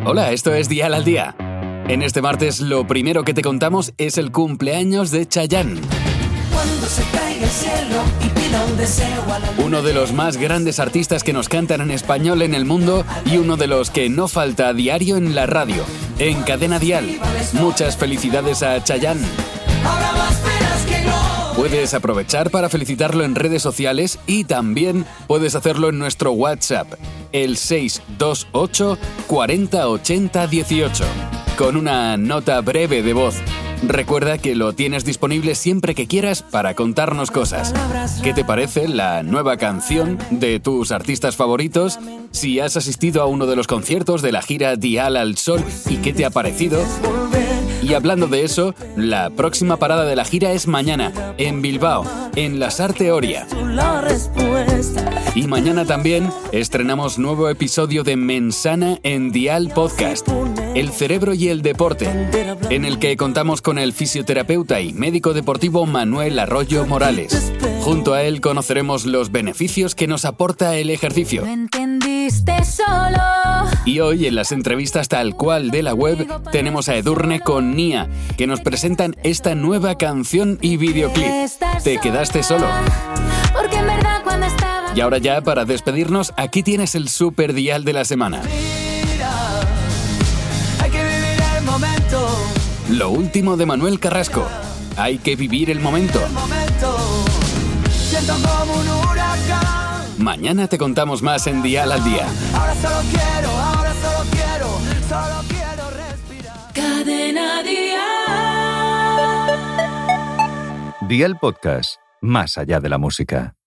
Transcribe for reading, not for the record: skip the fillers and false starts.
Hola, esto es Dial al Día. En este martes lo primero que te contamos es el cumpleaños de Chayanne. Cuando se caiga el cielo y pida un deseo a la luna. Uno de los más grandes artistas que nos cantan en español en el mundo y uno de los que no falta a diario en la radio, en Cadena Dial. Muchas felicidades a Chayanne. Habrá más penas que gloria. Puedes aprovechar para felicitarlo en redes sociales y también puedes hacerlo en nuestro WhatsApp, el 628 40 80 18, con una nota breve de voz. Recuerda que lo tienes disponible siempre que quieras para contarnos cosas. ¿Qué te parece la nueva canción de tus artistas favoritos? Si has asistido a uno de los conciertos de la gira Dial al Sol y qué te ha parecido. Y hablando de eso, la próxima parada de la gira es mañana, en Bilbao, en Lasarte Oria. La respuesta. Y mañana también estrenamos nuevo episodio de Mensana en Dial Podcast, El cerebro y el deporte, en el que contamos con el fisioterapeuta y médico deportivo Manuel Arroyo Morales. Junto a él conoceremos los beneficios que nos aporta el ejercicio. No entendiste solo. Y hoy en las entrevistas tal cual de la web tenemos a Edurne con Nia, que nos presentan esta nueva canción y videoclip. Te quedaste solo. Porque en verdad cuando estaba. Y ahora ya, para despedirnos, aquí tienes el super dial de la semana. Mira, hay que vivir el momento. Lo último de Manuel Carrasco. Hay que vivir el momento. Siento como un huracán. Mañana te contamos más en Dial al Día. Ahora solo quiero respirar. Cadena Dial. Dial Podcast, más allá de la música.